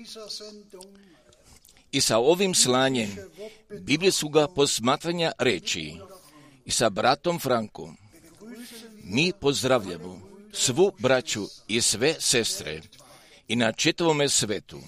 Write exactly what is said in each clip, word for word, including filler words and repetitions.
I sa ovim slanjem biblijskoga posmatranja reči i sa bratom Frankom mi pozdravljamo svu braću i sve sestre i na čitavome svetu,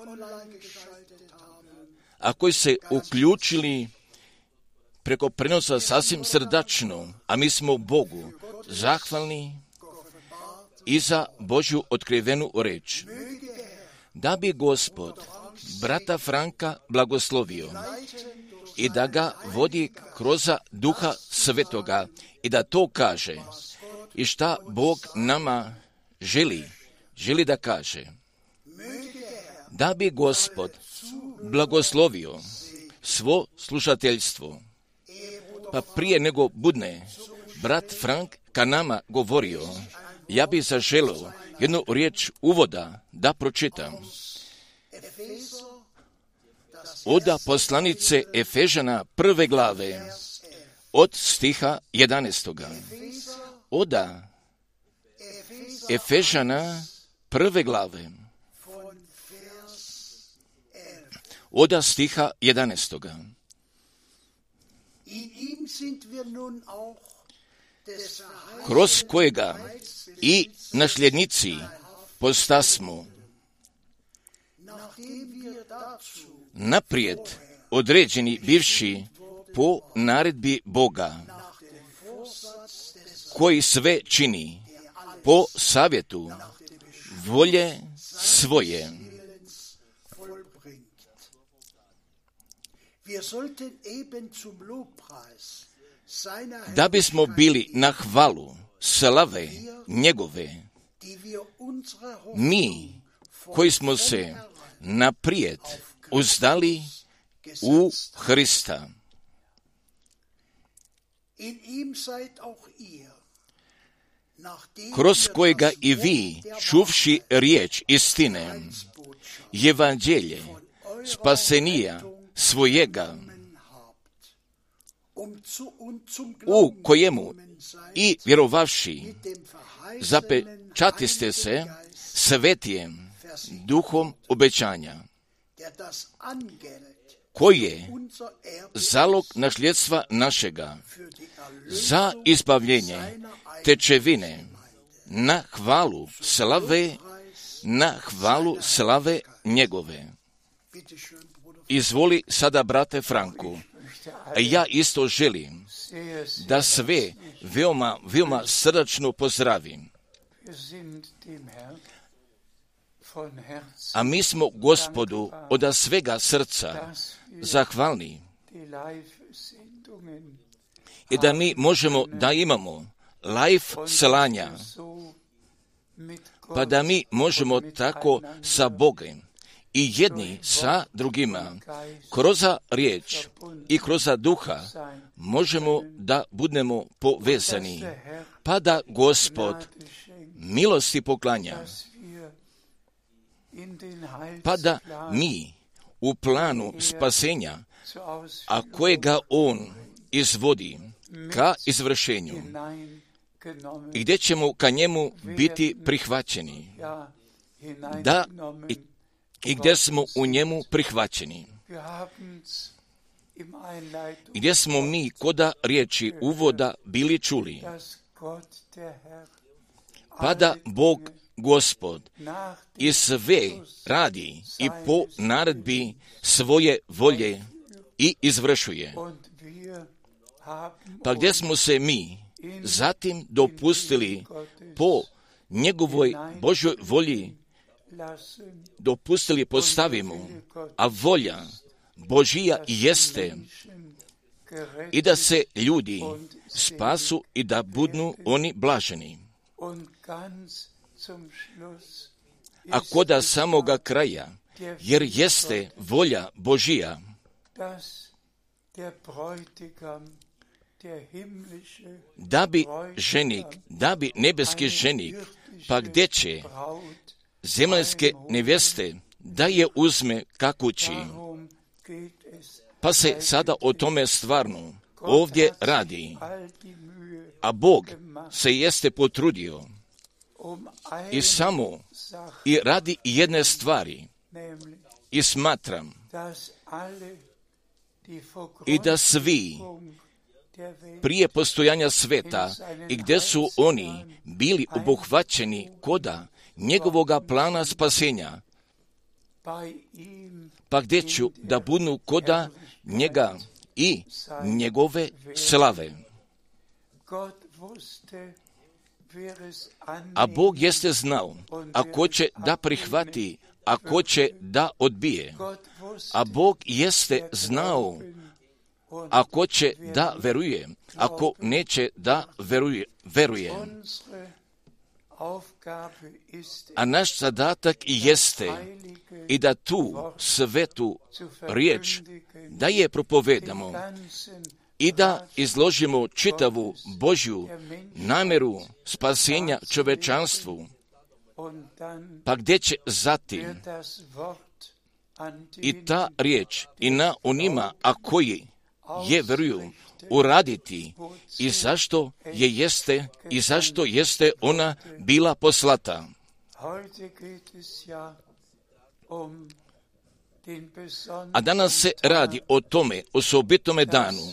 a koji se uključili preko prenosa sasvim srdačno, a mi smo Bogu zahvalni i za Božju otkrivenu reč. Da bi Gospod brata Franka blagoslovio i da ga vodi kroz Duha Svetoga i da to kaže i šta Bog nama želi, želi da kaže. Da bi Gospod blagoslovio svo slušateljstvo. Pa prije nego budne brat Frank ka nama govorio, ja bih zaželio jednu riječ uvoda da pročitam. Oda poslanice Efežana prve glave od stiha jedanaestoga. Oda Efežana prve glave oda stiha jedanaestoga. Kroz kojega i nasljednici postasmo naprijed određeni bivši po naredbi Boga, koji sve čini po savjetu volje svoje. Da bismo bili na hvalu slave njegove, mi koji smo se naprijed uzdali u Hrista. Kroz kojega i vi, čuvši riječ istine, evanđelje, spasenija svojega, u kojemu i vjerovavši zapečatiste se svetijem duhom obećanja, koji je zalog nasljedstva našega za izbavljenje tečevine na hvalu slave, na hvalu slave njegove. Izvoli sada, brate Franku, ja isto želim da sve veoma, veoma srdačno pozdravim. A mi smo Gospodu od svega srca zahvalni i da mi možemo da imamo live slanja, pa da mi možemo tako sa Bogom i jedni sa drugima kroz riječ i kroz duha možemo da budemo povezani, pa da Gospod milosti poklanja, pa da mi u planu spasenja, a kojega On izvodi ka izvršenju, i gdje ćemo ka njemu biti prihvaćeni, da i, i gdje smo u njemu prihvaćeni, gdje smo mi koda riječi uvoda bili čuli, pa da Bog Gospod i sve radi i po naredbi svoje volje i izvršuje. Pa gdje smo se mi zatim dopustili po njegovoj Božoj volji, dopustili postavimo, a volja Božija jeste i da se ljudi spasu i da budnu oni blaženi. A koda samoga kraja, jer jeste volja Božija, da bi ženik, da bi nebeski ženik, pa gdje će zemaljske nevjeste da je uzme ka kući. Pa se sada o tome stvarno ovdje radi. A Bog se jeste potrudio i samo i radi jedne stvari, i smatram i da svi prije postojanja sveta i gdje su oni bili obuhvaćeni koda njegovoga plana spasenja, pa gdje ću da budu koda njega i njegove slave. A Bog jeste znao, ako će da prihvati, ako će da odbije. A Bog jeste znao, ako će da veruje, ako neće da veruje. veruje. A naš zadatak jeste i da tu svetu riječ da je propovedamo i da izložimo čitavu Božju namjeru spasenja čovečanstvu, pa gdje će zatim i ta riječ i na onima, a koji je veruju, uraditi i zašto je jeste i zašto jeste ona bila poslata. A danas se radi o tome osobitome danu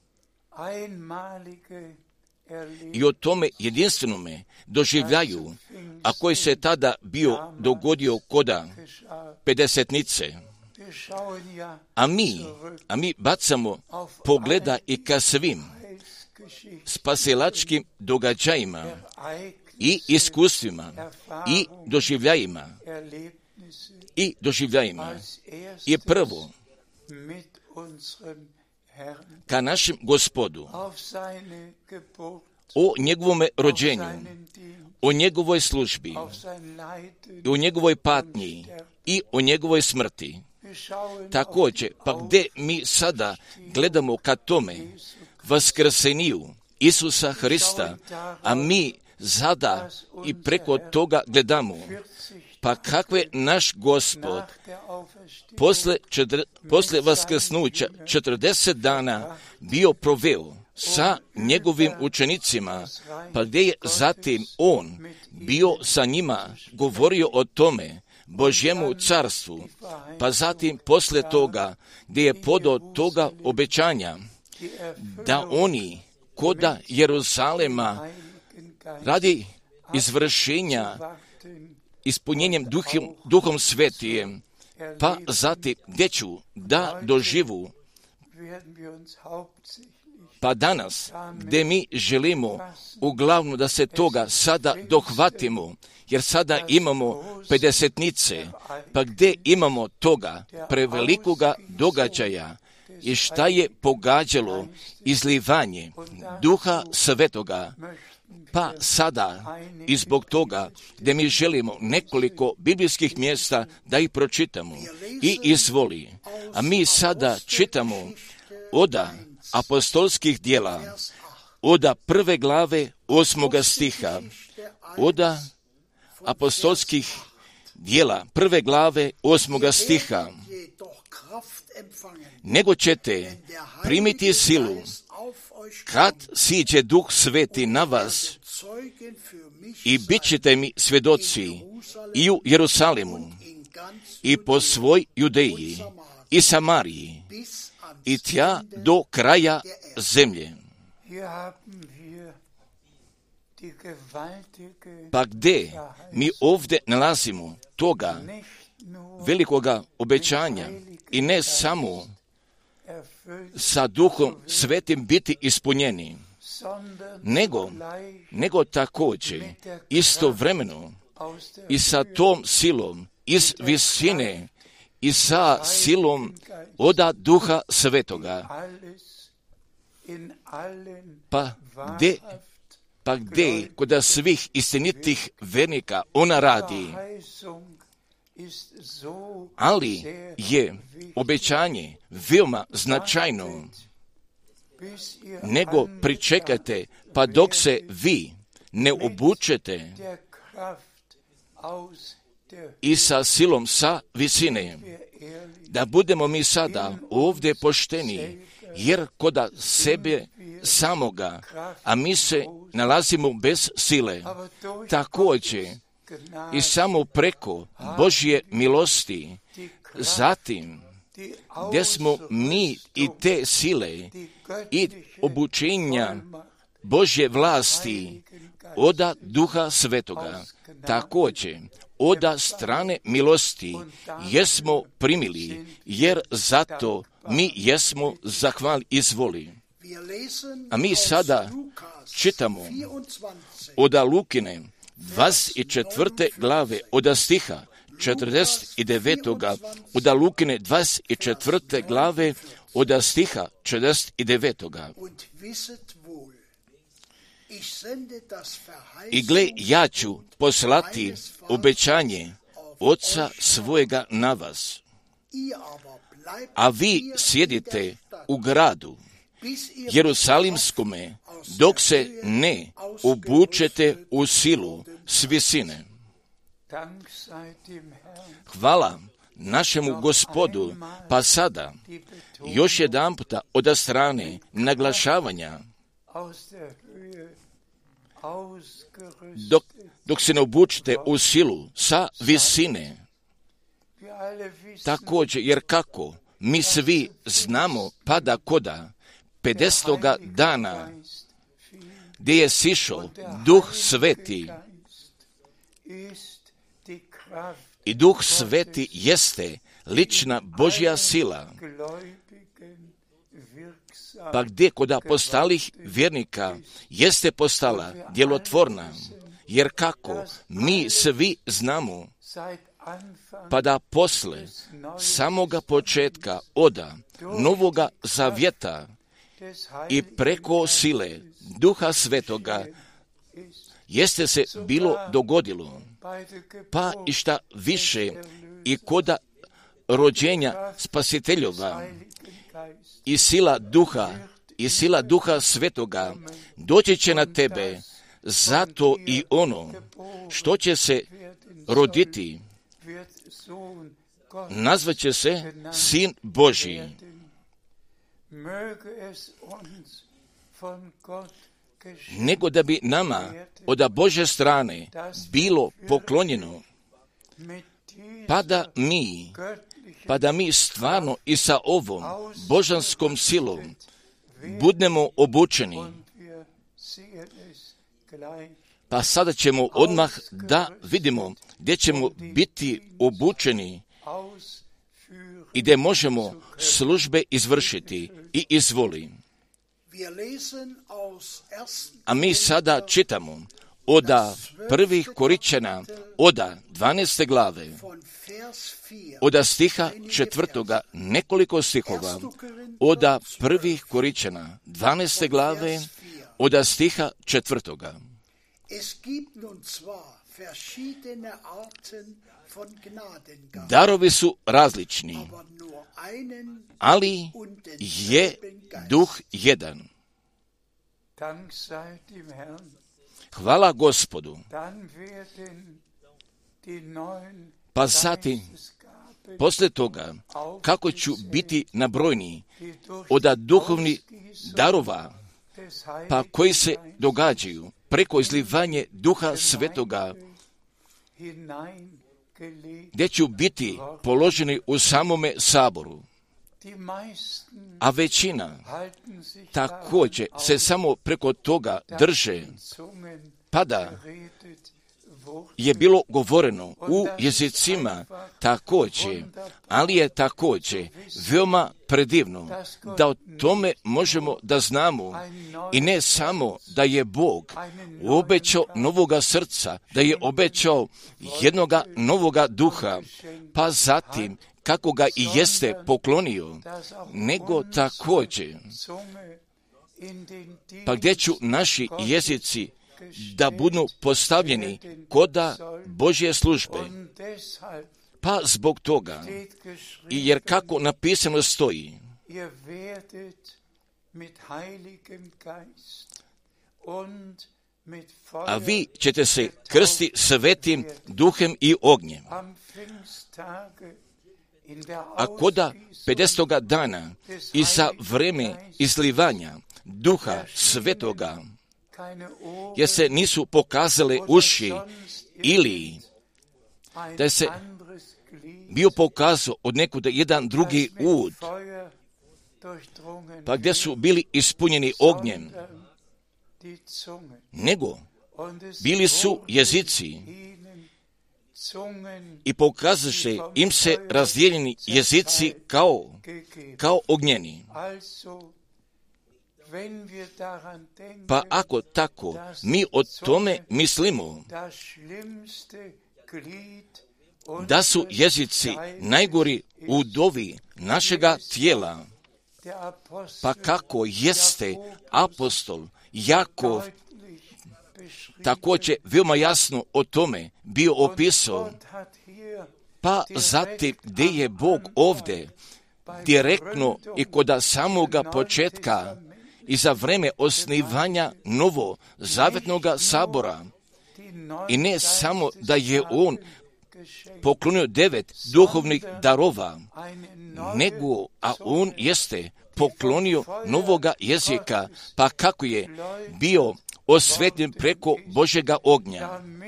i o tome jedinstvenome doživljaju, a koji se tada bio dogodio koda pedesetnice. A mi, a mi bacamo pogleda i ka svim spasilačkim događajima i iskustvima i doživljajima i doživljajima. I prvo, ka našem Gospodu, o njegovome rođenju, o njegovoj službi, o njegovoj patnji i o njegovoj smrti. Također, pa gdje mi sada gledamo ka tome vaskrseniju Isusa Hrista, a mi sada i preko toga gledamo, pa kakve naš Gospod posle, četr, posle vaskrsnuća četrdeset dana bio proveo sa njegovim učenicima, pa gdje je zatim on bio sa njima govorio o tome Božjemu carstvu, pa zatim posle toga gdje je podao toga obećanja da oni koda Jeruzalema radi izvršenja ispunjenjem duhom, duhom svetijem, pa zatim gdje ću da doživu. Pa danas, gdje mi želimo uglavnom da se toga sada dohvatimo, jer sada imamo pedesetnice, pa gdje imamo toga prevelikoga događaja i šta je pogađalo izlivanje Duha Svetoga, pa sada i zbog toga gdje mi želimo nekoliko biblijskih mjesta da ih pročitamo i izvoli. A mi sada čitamo oda apostolskih djela, oda prve glave osmoga stiha, oda apostolskih djela prve glave osmoga stiha. Nego ćete primiti silu kad siđe Duh Sveti na vas i bit ćete mi svjedoci i u Jerusalimu i po svoj Judeji i Samariji i tja do kraja zemlje. Pa gdje mi ovdje nalazimo toga velikoga obećanja i ne samo sa Duhom Svetim biti ispunjeni, nego, nego također istovremeno i sa tom silom iz visine i sa silom oda Duha Svetoga. Pa gdje, pa gdje kod svih istinitih vernika ona radi, ali je obećanje veoma značajno, nego pričekajte pa dok se vi ne obučete i sa silom sa visine, da budemo mi sada ovdje pošteni, jer koda sebe samoga, a mi se nalazimo bez sile, također i samo preko Božje milosti zatim gdje smo mi i te sile i obučenja Božje vlasti oda Duha Svetoga, također oda strane milosti jesmo primili, jer zato mi jesmo zahvali izvoli. A mi sada čitamo oda Lukine dvadeset četvrte glave, oda stiha četrdeset devetoga, oda Lukine dvadeset četvrte glave, oda stiha četrdeset devetoga. I gle, ja ću poslati obećanje Oca svojega na vas, a vi sjedite u gradu Jerusalimskome, dok se ne obučete u silu s visine. Hvala našemu Gospodu, pa sada još jedan puta od strane naglašavanja, dok, dok se ne obučite u silu sa visine. Također, jer kako mi svi znamo, pada koda pedesetoga dana gdje je sišao Duh Sveti, i Duh Sveti jeste lična Božja sila, pa gdje kod apostolih vjernika jeste postala djelotvorna, jer kako mi svi znamo, pa da posle samoga početka oda Novoga Zavjeta i preko sile Duha Svetoga jeste se bilo dogodilo, pa i šta više i koda rođenja Spasiteljova i sila Duha i sila Duha Svetoga doći će na tebe, zato i ono što će se roditi nazvaće se Sin Božji. Nego da bi nama od Božje strane bilo poklonjeno, pa da mi, pa da mi stvarno i sa ovom božanskom silom budemo obučeni. Pa sada ćemo odmah da vidimo gdje ćemo biti obučeni i gdje možemo službe izvršiti i izvoli. A mi sada čitamo oda prvih Koričana, oda dvanaeste glave, oda stiha četvrtoga, nekoliko stihova, oda prvih Koričana, dvanaeste glave, oda stiha četvrtoga. Darovi su različni, ali je Duh jedan. Hvala Gospodu. Pa zatim, poslije toga, kako ću biti nabrojni od duhovnih darova, pa koji se događaju preko izlivanje Duha Svetoga, gdje ću biti položeni u samome saboru. A većina također se samo preko toga drže, pa da je bilo govoreno u jezicima također, ali je također veoma predivno da o tome možemo da znamo i ne samo da je Bog obećao novoga srca, da je obećao jednoga novoga duha, pa zatim kako ga i jeste poklonio, nego također, pa gdje ću naši jezici da budu postavljeni koda Božje službe. Pa zbog toga, i jer kako napisano stoji, a vi ćete se krsti svetim duhem i ognjem. A koda pedesetoga dana i za vreme izlivanja Duha Svetoga, jer se nisu pokazale uši ili da se bio pokazao od nekuda jedan drugi ud, pa gdje su bili ispunjeni ognjem, nego bili su jezici i pokazaše im se razdijeljeni jezici kao, kao ognjeni. Pa ako tako mi o tome mislimo, da su jezici najgori udovi našega tijela, pa kako jeste apostol Jakov također veoma jasno o tome bio opisao, pa zatim gdje je Bog ovdje direktno i kod samoga početka i za vreme osnivanja novo zavetnoga sabora, i ne samo da je on poklonio devet duhovnih darova, nego, a on jeste poklonio novoga jezika, pa kako je bio osvetljen preko Božjega ognja.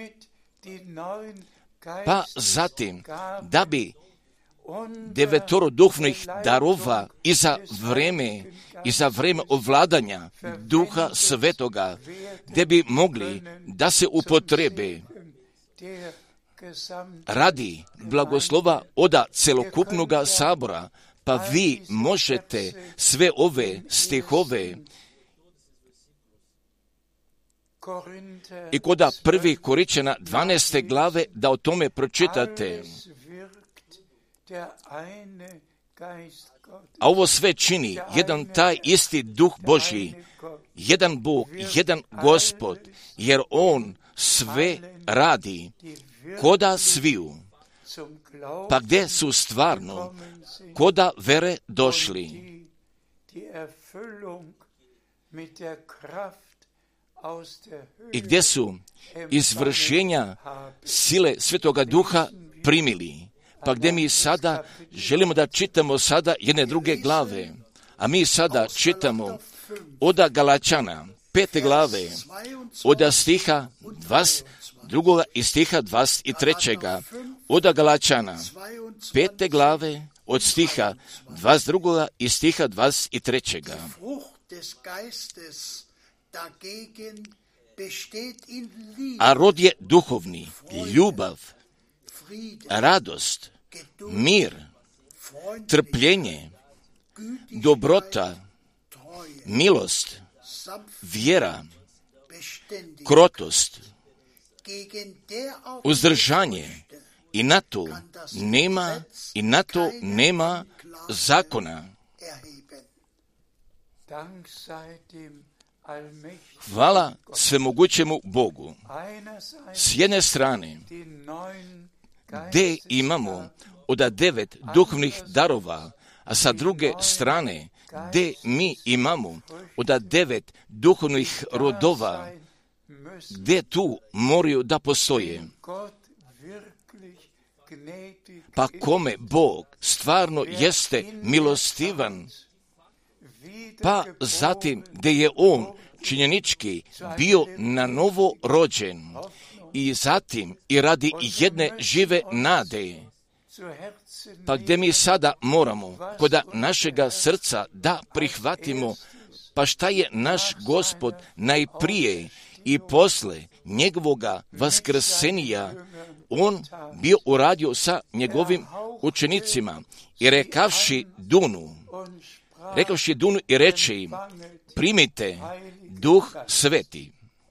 Pa zatim, da bi devetoro duhovnih darova i za vreme, i za vreme ovladanja Duha Svetoga, gdje bi mogli da se upotrebe radi blagoslova oda celokupnoga sabora, pa vi možete sve ove stihove i koda prvi Koričana dvanaeste glave da o tome pročitate. A ovo sve čini jedan taj isti Duh Božji, jedan Bog, jedan Gospod, jer On sve radi koda sviju. Pa gdje su stvarno koda vere došli? I gdje su izvršenja sile Svetoga Duha primili? Pa gdje mi sada želimo da čitamo sada jedne druge glave, a mi sada čitamo oda Galačana, pete glave, oda stiha dvadeset drugoga i stiha dvadeset trećega, oda Galačana, pete glave, od stiha dvadeset drugoga i stiha dvadeset trećega. A rod je duhovni, ljubav, radost, mir, trpljenje, dobrota, milost, vjera, krotost, uzdržanje, i na to nema, i na to nema zakona. Hvala svemogućemu Bogu. S jedne strane, gdje imamo od devet duhovnih darova, a sa druge strane, gdje mi imamo od devet duhovnih rodova, gdje tu moraju da postoje. Pa kome Bog stvarno jeste milostivan, pa zatim gdje je On činjenički bio na novo rođen, i zatim i radi jedne žive nade, pa gdje mi sada moramo kod našega srca da prihvatimo, pa šta je naš Gospod najprije i posle njegovoga vaskrsenija on bio uradio sa njegovim učenicima i rekavši Dunu, rekavši Dunu i reče im, primite Duh Sveti.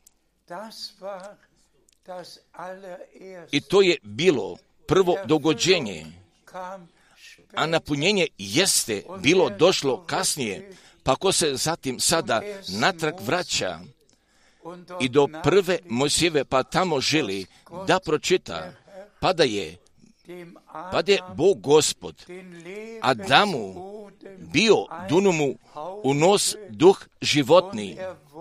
I to je bilo prvo dogođenje, a napunjenje jeste bilo došlo kasnije, pa ko se zatim sada natrag vraća i do prve Mojsijeve, pa tamo želi da pročita, pa da je, pa da je Bog Gospod Adamu bio dunuo mu u nos duh životni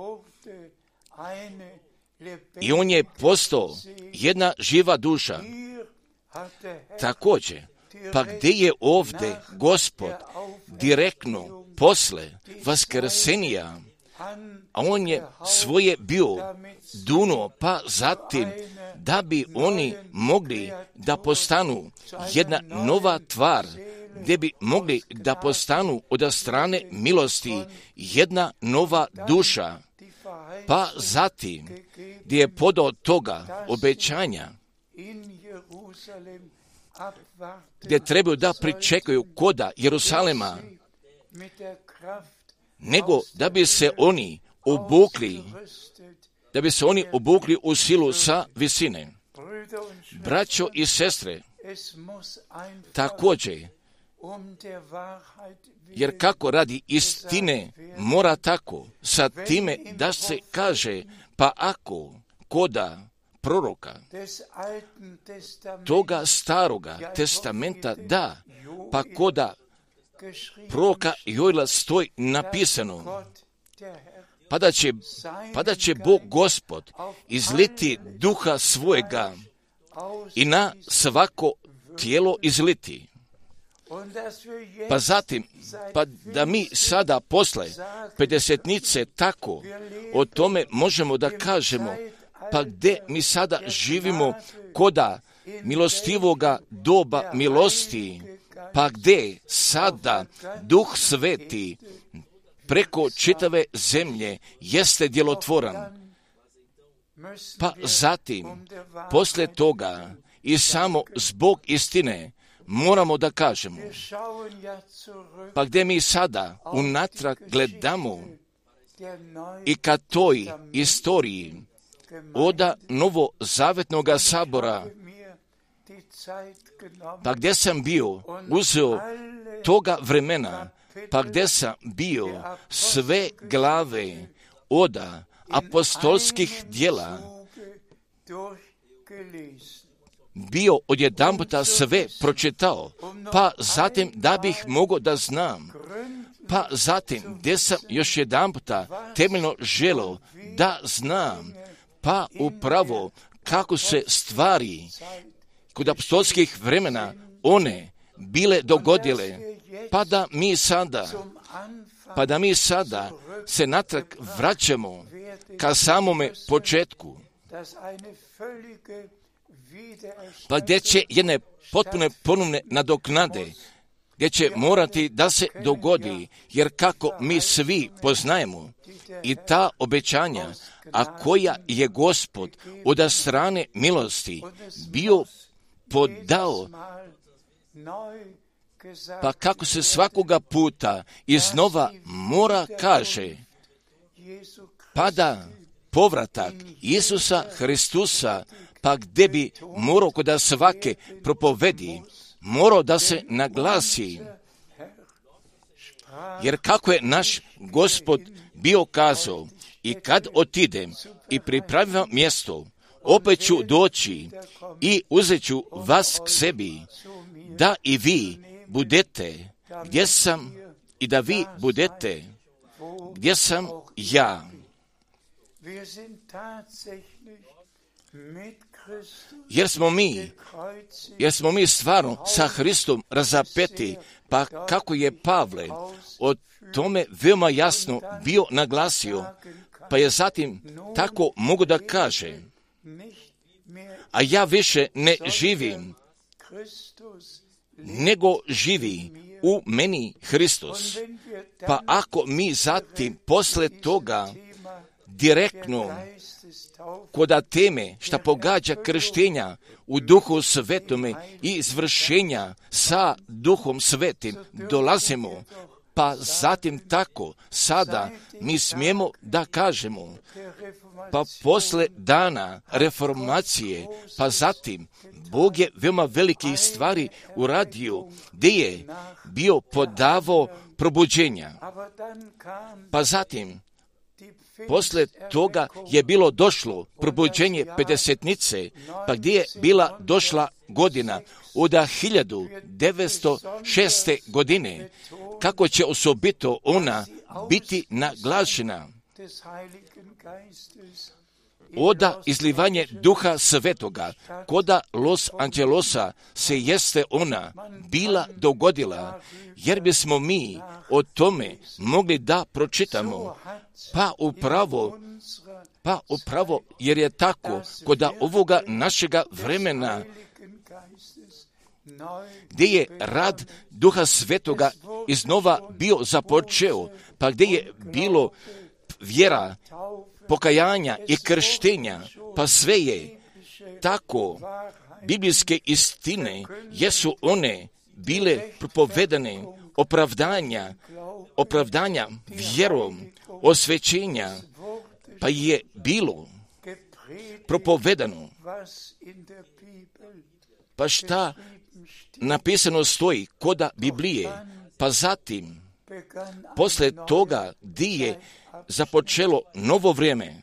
i on je postao jedna živa duša. Također, pa gdje je ovdje Gospod direktno posle vaskrsenija a on je svoje bio dunuo, pa zatim da bi oni mogli da postanu jedna nova tvar, gdje bi mogli da postanu od strane milosti jedna nova duša, pa zatim gdje je podao toga obećanja, gdje trebaju da pričekaju koda Jerusalema, nego da bi se oni obukli, da bi se oni obukli u silu sa visine. Braćo i sestre, također, jer kako radi istine mora tako, sa time da se kaže, pa ako koda proroka, toga staroga testamenta da, pa koda proroka Joela stoji napisano, pa da će, pa da će Bog Gospod izliti duha svojega i na svako tijelo izliti. Pa zatim, pa da mi sada posle pedesetnice tako o tome možemo da kažemo, pa gdje mi sada živimo koda milostivoga doba milosti, pa gdje sada Duh Sveti preko čitave zemlje jeste djelotvoran. Pa zatim, posle toga i samo zbog istine moramo da kažemo, pa gdje mi sada unatrag gledamo i ka toj istoriji oda novozavetnoga sabora, pa gdje sam bio uzeo toga vremena, pa gdje sam bio sve glave oda apostolskih djela, bio odjedanputa sve pročitao, pa zatim da bih mogao da znam, pa zatim gdje sam još jedanputa temeljno želeo da znam, pa upravo kako se stvari kod apostolskih vremena one bile dogodile, pa da mi sada, pa da mi sada se natrag vraćamo ka samome početku, pa gdje će jedne potpune ponovne nadoknade, gdje će morati da se dogodi, jer kako mi svi poznajemo i ta obećanja, a koja je Gospod od strane milosti bio podao, pa kako se svakoga puta iznova mora kaže, pa da povratak Isusa Hristusa, pa gdje bi morao kod svake propovedi, morao da se naglasi, jer kako je naš Gospod bio kazao, i kad otidem i pripravim mjesto, opet ću doći i uzet ću vas k sebi, da i vi budete gdje sam i da vi budete gdje sam ja. Jer smo mi, jer smo mi stvarno sa Hristom razapeti, pa kako je Pavle o tome veoma jasno bio naglasio, pa je zatim tako mogu da kaže, a ja više ne živim, nego živi u meni Hristos. Pa ako mi zatim posle toga direktno koda teme šta pogađa krštenja u Duhu Svetome i izvršenja sa Duhom Svetim dolazimo, pa zatim tako sada mi smijemo da kažemo, pa posle dana reformacije, pa zatim Bog je veoma velikih stvari uradio, gdje je bio podavao probuđenja. Pa zatim, posle toga je bilo došlo probuđenje pedesetnice, pa gdje je bila došla godina od hiljadu devetsto šeste. godine, kako će osobito ona biti naglašena. oda izlivanje Duha Svetoga, koda Los Angelosa se jeste ona bila dogodila, jer bismo mi o tome mogli da pročitamo, pa upravo, pa upravo, jer je tako, koda ovoga našega vremena, gdje je rad Duha Svetoga iznova bio započeo, pa gdje je bilo vjera, pokajanja i krštenja, pa sve je tako. Biblijske istine jesu one bile propovedane, opravdanja, opravdanja vjerom, osvećenja, pa je bilo propovedano. Pa šta napisano stoji koda Biblije, pa zatim, posle toga, di je započelo novo vrijeme,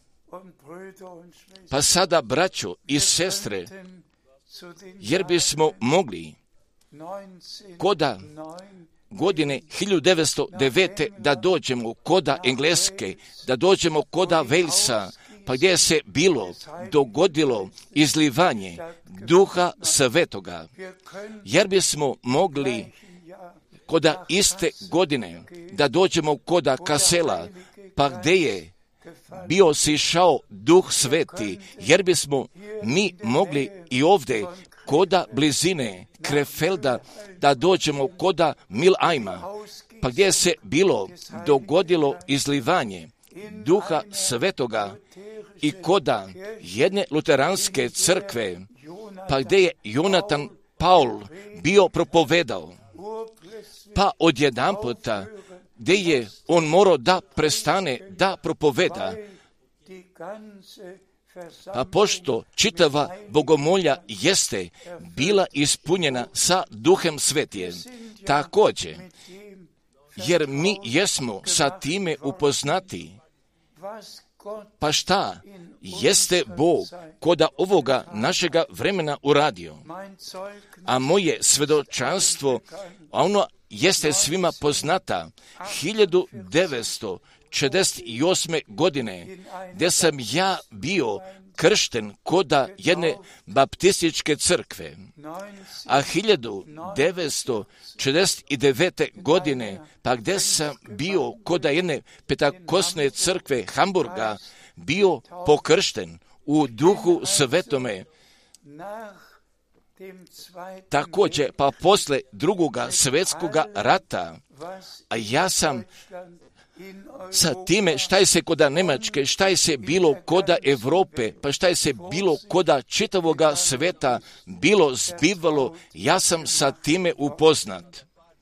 pa sada, braćo i sestre, jer bismo mogli koda godine hiljadu devetsto devet. da dođemo koda Engleske, da dođemo koda Walesa, pa gdje se bilo dogodilo izlivanje Duha Svetoga, jer bismo mogli koda iste godine da dođemo koda Kasela, pa gdje je bio sišao Duh Sveti, jer bismo mi mogli i ovdje koda blizine Krefelda da dođemo koda Milajma, pa gdje se bilo dogodilo izlivanje Duha Svetoga i koda jedne luteranske crkve, pa gdje je Jonatan Paul bio propovedao, pa odjedanputa gdje je on morao da prestane da propoveda, pa pošto čitava bogomolja jeste bila ispunjena sa Duhem Svetijem, također, jer mi jesmo sa time upoznati, pa šta jeste Bog koda ovoga našega vremena uradio, a moje svedočanstvo, a ono jeste svima poznata, hiljadu devetsto četrdeset osme. godine, gdje sam ja bio kršten koda jedne baptističke crkve, a hiljadu devetsto četrdeset devete. godine, pa gdje sam bio koda jedne petakosne crkve Hamburga, bio pokršten u Duhu Svetome. Također, pa posle drugoga svjetskoga rata, a ja sam sa time šta je se koda Njemačke, šta je se bilo koda Europe, pa šta je se bilo koda čitavoga sveta bilo zbivalo, ja sam sa time upoznat.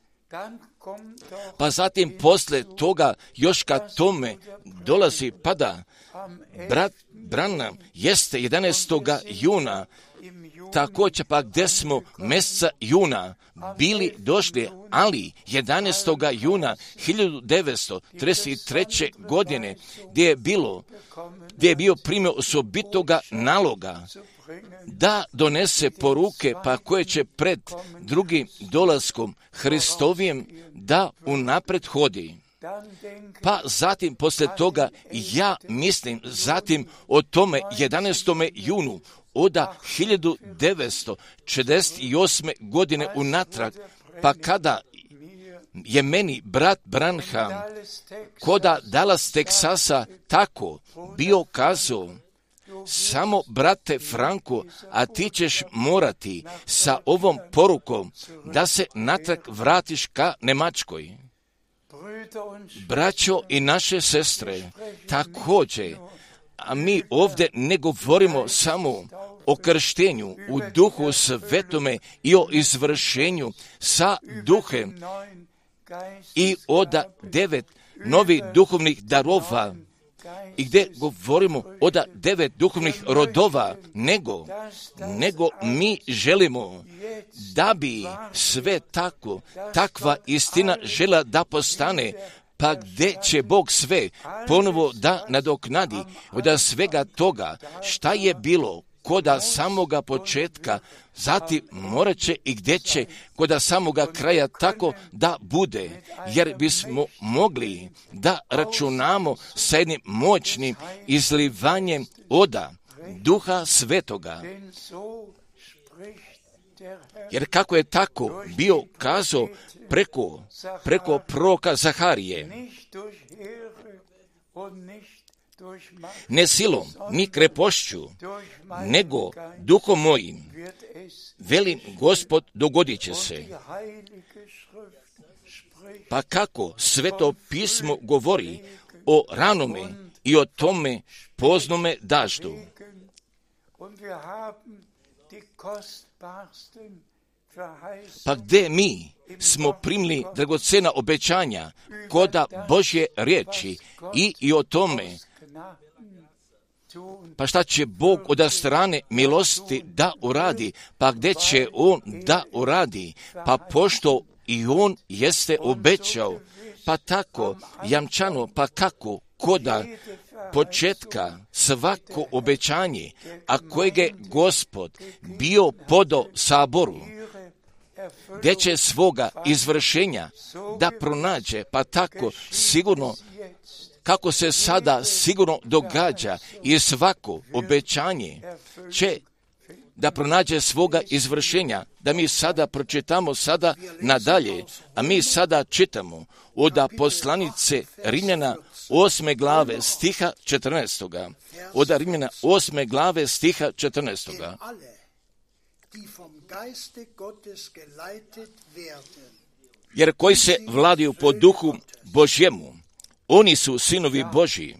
Pa zatim posle toga još kad tome dolazi pada, brat Branham jeste jedanaestog juna, također pa gdje smo mjeseca juna bili došli, ali jedanaestog juna hiljadu devetsto trideset treće. godine, gdje je bilo, gdje je bio primio osobitoga naloga da donese poruke, pa koje će pred drugim dolaskom Hristovijem da unapred hodi. Pa zatim posle toga ja mislim zatim o tome jedanaestom junu oda hiljadu devetsto četrdeset osme. godine unatrag, pa kada je meni brat Branham koda Dallas, Teksasa tako bio kazao, samo brate Franko, a ti ćeš morati sa ovom porukom da se natrag vratiš ka Njemačkoj. Braćo i naše sestre, također, a mi ovdje ne govorimo samo o krštenju u Duhu Svetome i o izvršenju sa Duhem i od devet novih duhovnih darova, i gdje govorimo o devet duhovnih rodova, nego, nego mi želimo da bi sve tako, takva istina žela da postane, pa gdje će Bog sve ponovo da nadoknadi od svega toga šta je bilo koda samoga početka, zatim morat će i gdje će koda samoga kraja tako da bude, jer bismo mogli da računamo sa jednim moćnim izlivanjem oda Duha Svetoga. Jer kako je tako bio kazao preko, preko proroka Zaharije, ne silom, ni krepošću, nego duhom mojim, velim Gospod, dogodit će se. Pa kako Sveto pismo govori o ranome i o tome poznome daždu. Pa gdje mi smo primili dragocena obećanja koda Božje riječi i, i o tome, pa šta će Bog od strane milosti da uradi, pa gdje će On da uradi, pa pošto i On jeste obećao, pa tako jamčano, pa kako koda početka svako obećanje, a kojeg je Gospod bio podo saboru, gdje će svoga izvršenja da pronađe, pa tako sigurno kako se sada sigurno događa i svako obećanje će da pronađe svoga izvršenja, da mi sada pročitamo sada nadalje, a mi sada čitamo od poslanice Rimljana osme glave stiha četrnaestoga. Od Rimljana osme glave stiha četrnaestoga. Jer koji se vladaju po duhu Božjemu, oni su sinovi Božji.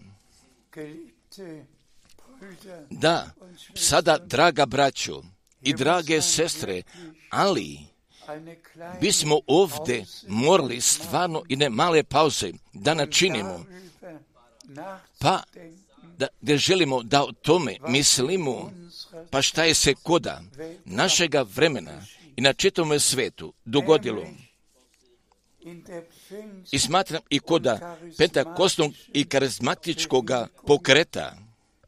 Da, sada, draga braćo i drage sestre, ali bismo ovdje morali stvarno i ne male pauze da načinimo, pa da, da želimo da o tome mislimo, pa šta je se koda našega vremena i na čitavom svetu dogodilo. I smatram i koda pentakostnog i karizmatičkog pokreta,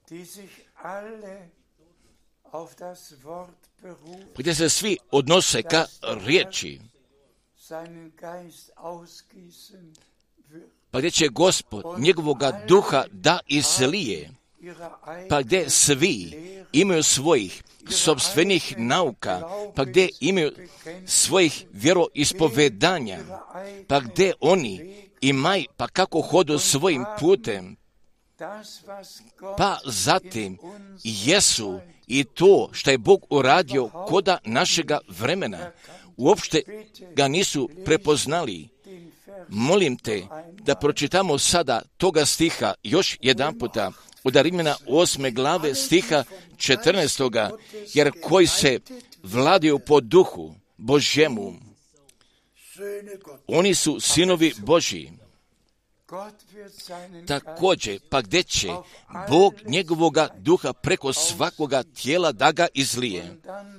gdje se svi odnose ka riječi, pa gdje će Gospod njegovoga duha da islije, pa gdje svi imaju svojih sopstvenih nauka, pa gdje imaju svojih vjeroispovedanja, pa gdje oni imaju, pa kako hodu svojim putem, pa zatim jesu i to što je Bog uradio koda našega vremena, uopšte ga nisu prepoznali. Molim te da pročitamo sada toga stiha još jedan puta, od Rimljana osme glave stiha četrnaestoga, jer koji se vladaju po duhu Božjemu, oni su sinovi Božji. Također, pa gdje će Bog njegovoga duha preko svakoga tijela da ga izlije.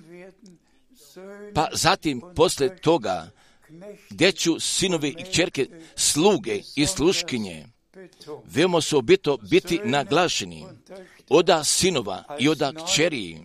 Pa zatim, posle toga, gdje ću sinovi i kćerke, sluge i sluškinje, veoma osobito biti naglašeni, oda sinova i oda kćeri,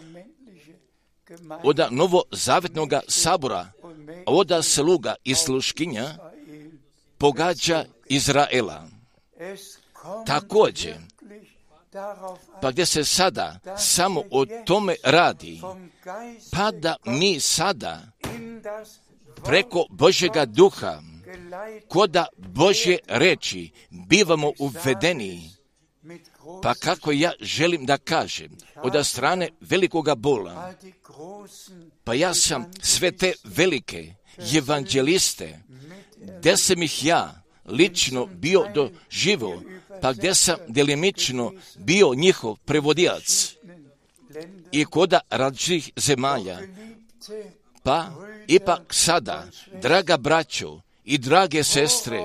oda novozavetnoga sabora, oda sluga i sluškinja, pogađa Izraela. Također, pa gdje se sada samo o tome radi, pa da mi sada preko Božjega duha, koda Božje reči, bivamo uvedeni, pa kako ja želim da kažem, od strane velikoga bola, pa ja sam sve te velike evanđeliste, gdje sam ih ja lično bio doživo, pa gdje sam delimično bio njihov prevodilac i koda različitih zemalja. Pa ipak sada, draga braćo i drage sestre,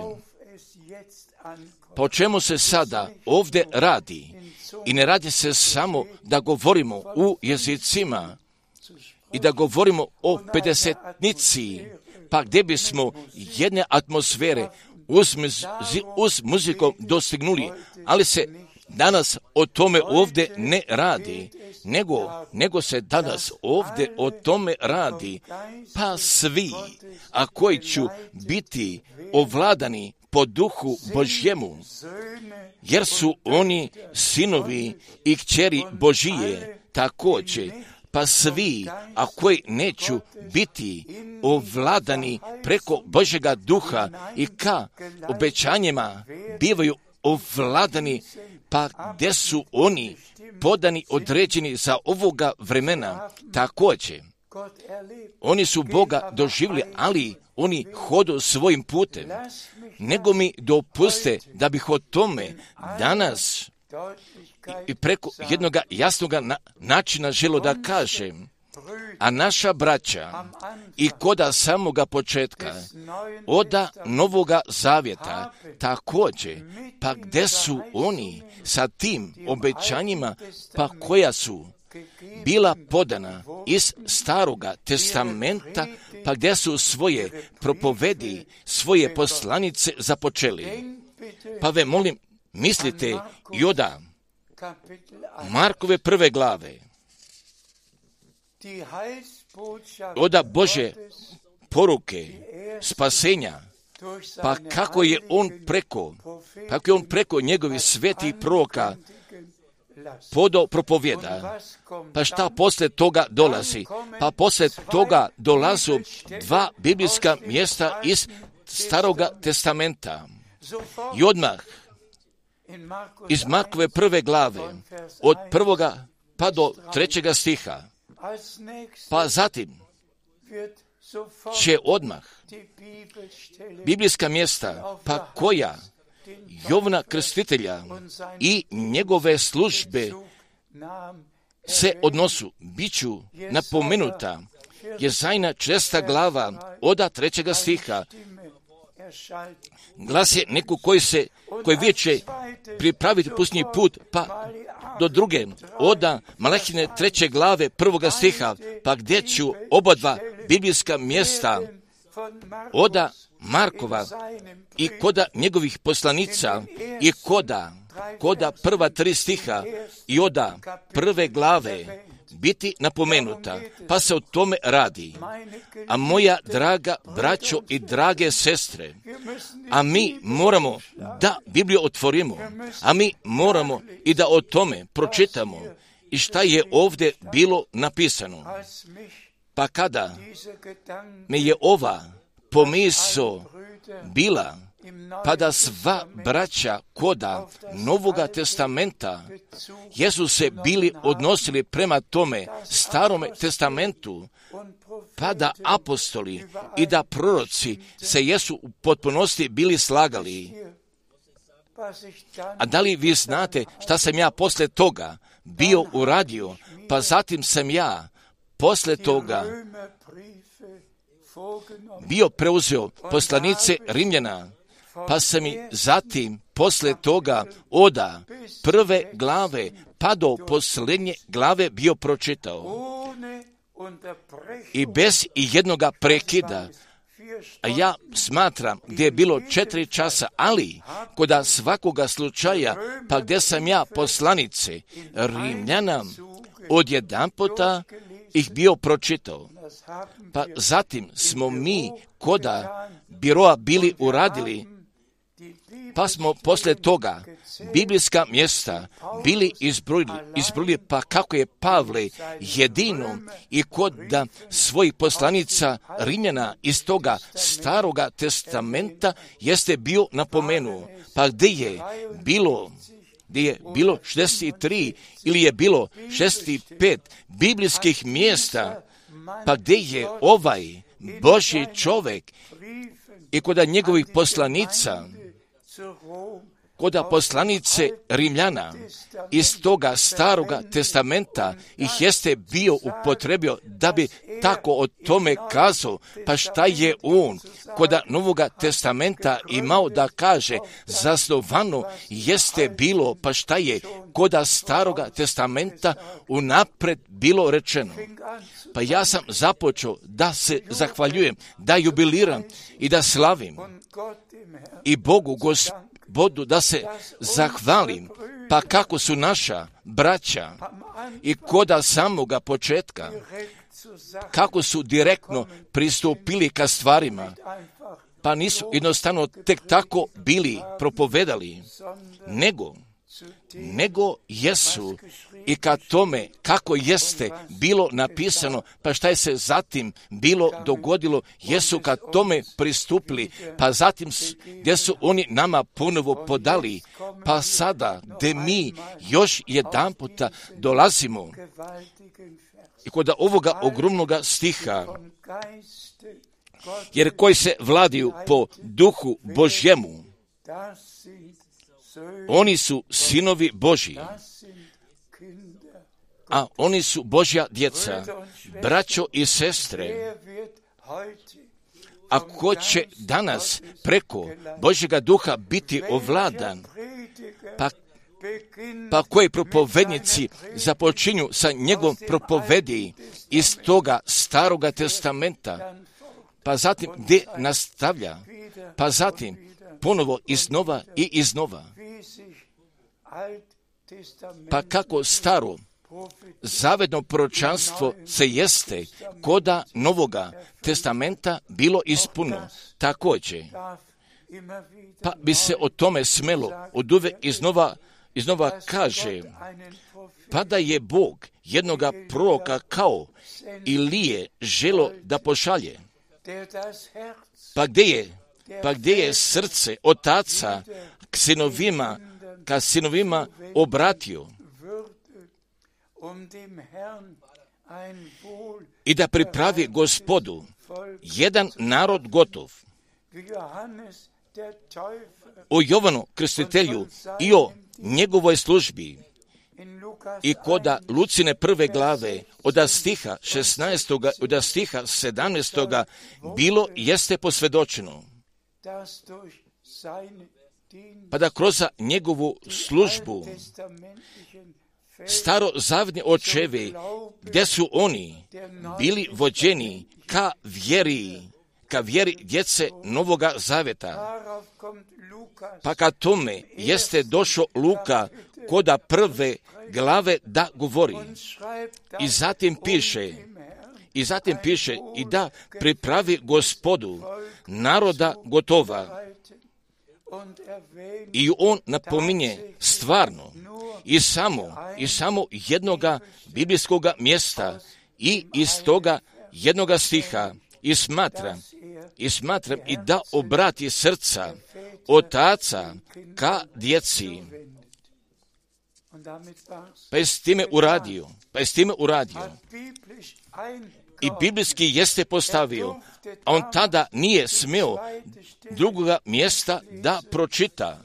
po čemu se sada ovdje radi? I ne radi se samo da govorimo u jezicima i da govorimo o pedesetnici, pa gdje bismo jedne atmosfere uz, uz muzikom dostignuli, ali se danas o tome ovdje ne radi, nego, nego se danas ovdje o tome radi, pa svi, a koji ću biti ovladani po duhu Božjemu, jer su oni sinovi i kćeri Božije također, pa svi, a koji neću biti ovladani preko Božjega duha i ka obećanjima bivaju ovladani, pa gdje su oni podani, određeni za ovoga vremena također. Oni su Boga doživjeli, ali oni hodu svojim putem. Nego mi dopuste da bih o tome danas i preko jednoga jasnoga na, načina želo da kažem, a naša braća i koda samoga početka, oda Novoga Zavjeta također, pa gdje su oni sa tim obećanjima, pa koja su bila podana iz Staroga testamenta, pa gdje su svoje propovedi, svoje poslanice započeli. Pa ve molim, mislite i oda Markove prve glave, oda Bože poruke, spasenja, pa kako je on preko, kako je on preko njegovih svetih proroka podo propovjeda. Pa šta posle toga dolazi? Pa posle toga dolazu dva biblijska mjesta iz Staroga testamenta. I odmah iz Markove prve glave, od prvoga pa do trećega stiha, pa zatim će odmah biblijska mjesta, pa koja Jovana Krstitelja i njegove službe se odnosu, bit ću napomenuta, Jezajna česta glava, oda trećega stiha, glas je neko koji se, koji vijeće pripraviti pustinji put, pa do druge, oda Malahine treće glave, prvoga stiha, pa gdje ću oba dva biblijska mjesta, oda Markova i koda njegovih poslanica i koda, koda prva tri stiha i oda prve glave biti napomenuta, pa se o tome radi. A moja draga braćo i drage sestre, a mi moramo da Bibliju otvorimo, a mi moramo i da o tome pročitamo i šta je ovdje bilo napisano. Pa kada me je ova pomisao bila, pa da sva braća koda Novoga testamenta jesu se bili odnosili prema tome Starome testamentu, pa da apostoli i da proroci se jesu u potpunosti bili slagali. A da li vi znate šta sam ja posle toga bio uradio, pa zatim sam ja posle toga bio preuzeo poslanice Rimljana, pa sam i zatim posle toga oda prve glave pa do posljednje glave bio pročitao. I bez i jednoga prekida, a ja smatram gdje je bilo četiri časa, ali koda svakoga slučaja, pa gdje sam ja poslanice Rimljana odjedanputa ih bio pročitao. Pa zatim smo mi koda biroa bili uradili, pa smo posle toga biblijska mjesta bili izbrojili, izbrojili pa kako je Pavle jedino i kod da svojih poslanica Rimljana iz toga Staroga testamenta jeste bio napomenuo. Pa gdje je bilo gdje je bilo šezdeset tri ili je bilo šezdeset pet biblijskih mjesta, pa gdje je ovaj Božji čovjek i koda njegovih poslanica, koda poslanice Rimljana iz toga Staroga testamenta ih jeste bio upotrebio da bi tako o tome kazao, pa šta je on koda Novoga testamenta imao da kaže, zasnovano jeste bilo, pa šta je koda Staroga testamenta unapred bilo rečeno. Pa ja sam započeo da se zahvaljujem, da jubiliram i da slavim i Bogu Gospodu da se zahvalim, pa kako su naša braća i koda samoga početka, kako su direktno pristupili ka stvarima, pa nisu jednostavno tek tako bili propovedali, nego, nego jesu i ka tome kako jeste bilo napisano, pa šta je se zatim bilo dogodilo, jesu ka tome pristupili, pa zatim gdje su oni nama ponovo podali, pa sada gdje mi još jedan puta dolazimo i kod ovoga ogromnoga stiha, jer koji se vladaju po duhu Božjemu, oni su sinovi Božji, a oni su Božja djeca, braćo i sestre. A ko će danas preko Božjega duha biti ovladan, pa, pa koji propovednici započinju sa njegovom propovedi iz toga staroga testamenta, pa zatim gdje nastavlja, pa zatim ponovo iznova i iznova. Pa kako staro zavedno proročanstvo se jeste koda Novoga testamenta bilo ispuno također, pa bi se o tome smelo oduve iznova, iznova kaže, pa da je Bog jednoga proroka kao Ilije želo da pošalje, pa gdje je, pa gdje je srce otaca k sinovima, ka sinovima obratio, i da pripravi Gospodu jedan narod gotov. O Jovanu Krstitelju i o njegovoj službi i koda Lucine prve glave od stiha šesnaestoga od stiha sedamnaestoga bilo jeste posvjedočeno, pa da kroz njegovu službu starozavedni očevi, gdje su oni bili vođeni ka vjeri, ka vjeri djece Novoga Zaveta, pa ka tome jeste došao Luka koda prve glave da govori. I zatim piše, i zatim piše i da pripravi Gospodu naroda gotova. I on napominje stvarno i samo, i samo jednoga biblijskoga mjesta i iz toga jednoga stiha i smatram, i smatram i da obrati srca otaca ka djeci. Pa je s time uradio, pa je s time uradio. I biblijski jeste postavio, a on tada nije smio drugoga mjesta da pročita.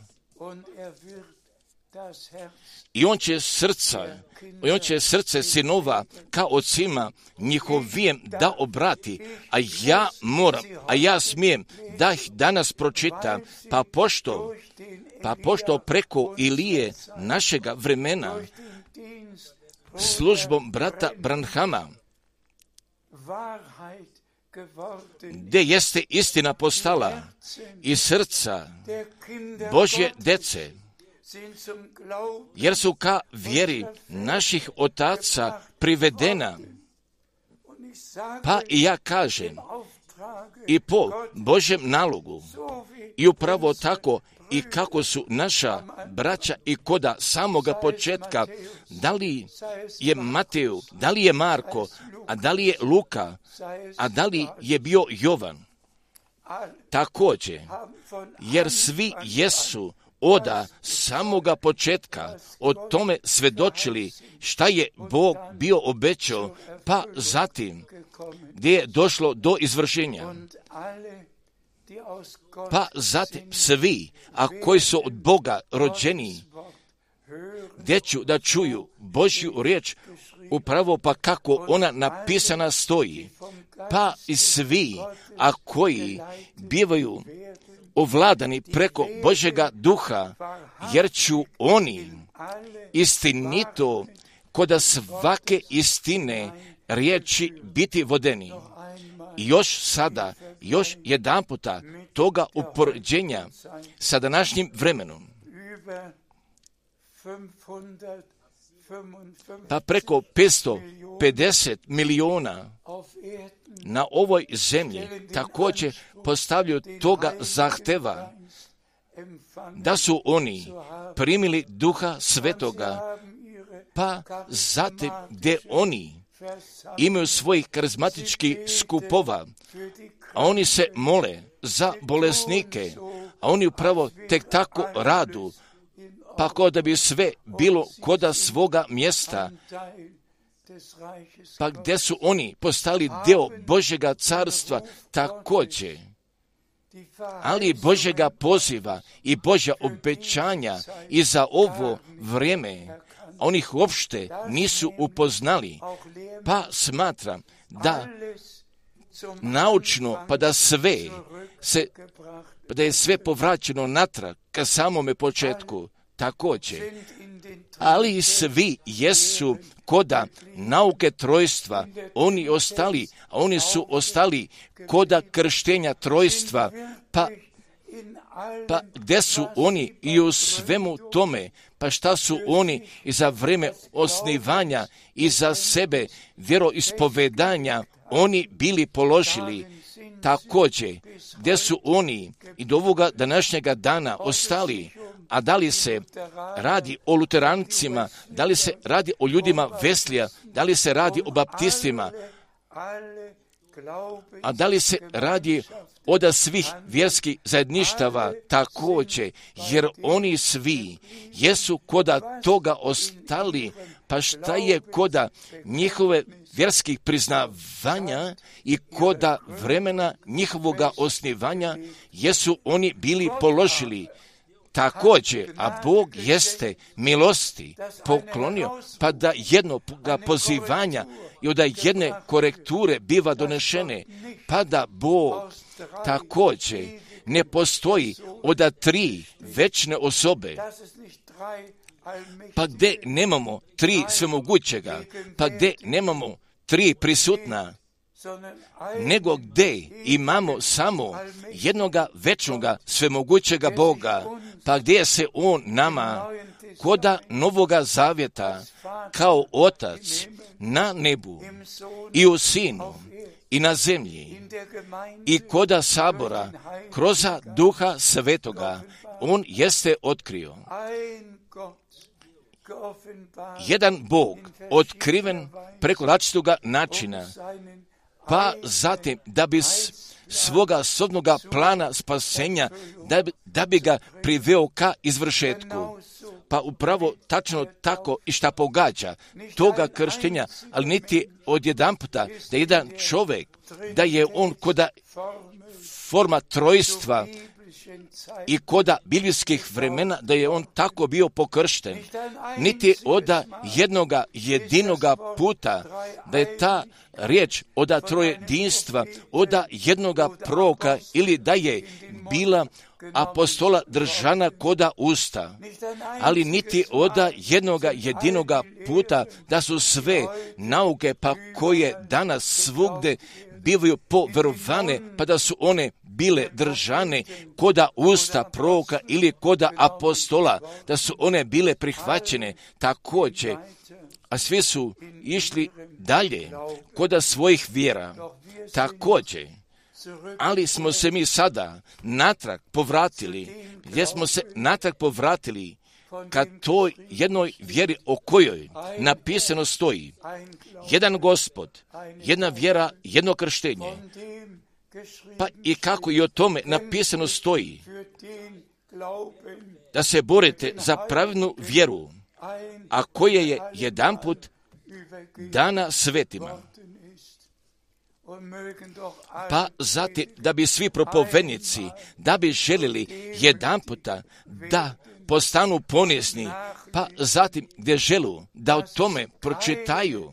I on će srca, i on će srce sinova ka ocima njihovijem da obrati, a ja moram, a ja smijem da ih danas pročitam, pa pošto, pa pošto preko Ilije našega vremena, službom brata Branhama, gdje jeste istina postala i srca Božje dece, jer su ka vjeri naših otaca privedena. Pa i ja kažem, i po Božjem nalogu, i upravo tako i kako su naša braća i koda samoga početka, da li je Mateju, da li je Marko, a da li je Luka, a da li je bio Jovan, također, jer svi jesu oda samoga početka o tome svedočili šta je Bog bio obećao, pa zatim gdje je došlo do izvršenja. Pa zatim svi, a koji su od Boga rođeni, gdje ću da čuju Božju riječ, upravo pa kako ona napisana stoji, pa i svi, a koji bivaju ovladani preko Božjega duha, jer ću oni istinito koda svake istine riječi biti vodeni. I još sada, još jedan puta toga upoređenja sa današnjim vremenom. pa preko petsto pedeset miliona na ovoj zemlji također postavljaju toga zahteva da su oni primili Duha Svetoga, pa zatim gdje oni imaju svojih karizmatičkih skupova, a oni se mole za bolesnike, a oni upravo tek tako radu, pa kao da bi sve bilo koda svoga mjesta, pa gdje su oni postali dio Božjega carstva također. Ali Božjega poziva i Božja obećanja i za ovo vrijeme oni ih uopšte nisu upoznali, pa smatram da naučno, pa da sve se, pa da je sve povraćeno natrag ka samome početku također. Ali svi jesu koda nauke trojstva, oni ostali, a oni su ostali koda krštenja trojstva, pa, pa gdje su oni i u svemu tome, pa šta su oni i za vrijeme osnivanja i za sebe vjeroispovedanja oni bili položili također, gdje su oni i do ovoga današnjega dana ostali. A da li se radi o luterancima, da li se radi o ljudima Veslija, da li se radi o baptistima, a da li se radi od svih vjerskih zajedništava također, jer oni svi jesu koda toga ostali, pa šta je koda njihove vjerskih priznavanja i koda vremena njihovoga osnivanja jesu oni bili položili. Također, a Bog jeste milosti poklonio, pa da jednoga pozivanja i od jedne korekture biva donešene, pa da Bog također ne postoji od tri večne osobe, pa gdje nemamo tri svemogućega, pa gdje nemamo tri prisutna, nego gdje imamo samo jednoga večnoga svemogućega Boga, pa gdje se On nama koda Novoga Zavjeta kao Otac na nebu i u Sinu i na zemlji i koda Sabora kroz Duha Svetoga On jeste otkrio. Jedan Bog otkriven preko različitoga načina, pa zatim da bi svoga sobnoga plana spasenja, da bi, da bi ga priveo ka izvršetku. Pa upravo tačno tako i šta pogađa toga krštenja, ali niti odjedanputa da jedan čovjek, da je on koda forma trojstva i koda biblijskih vremena, da je on tako bio pokršten, niti oda jednoga jedinoga puta, da je ta riječ oda trojedinstva, oda jednoga proroka ili da je bila apostola držana koda usta, ali niti oda jednoga jedinoga puta da su sve nauke pa koje danas svugde bivaju poverovane, pa da su one bile držane koda usta proroka ili koda apostola, da su one bile prihvaćene također, a svi su išli dalje koda svojih vjera također. Ali smo se mi sada natrag povratili, gdje smo se natrag povratili ka toj jednoj vjeri o kojoj napisano stoji jedan Gospod, jedna vjera, jedno krštenje. Pa i kako i o tome napisano stoji da se borite za pravilnu vjeru, a koje je jedanput dana svetima. Pa zatim da bi svi propovednici, da bi željeli jedanputa da postanu ponosni, pa zatim gdje želu da o tome pročitaju,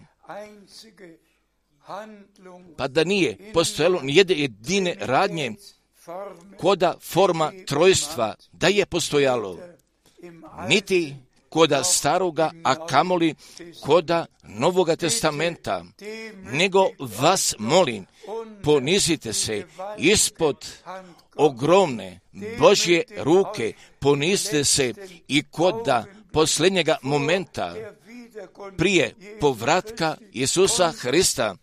pa da nije postojalo nijedne jedine radnje koda forma trojstva da je postojalo, niti koda staroga, a kamoli koda Novoga testamenta, nego vas molim, ponizite se ispod ogromne Božje ruke, ponizite se i koda posljednjega momenta, prije povratka Isusa Hrista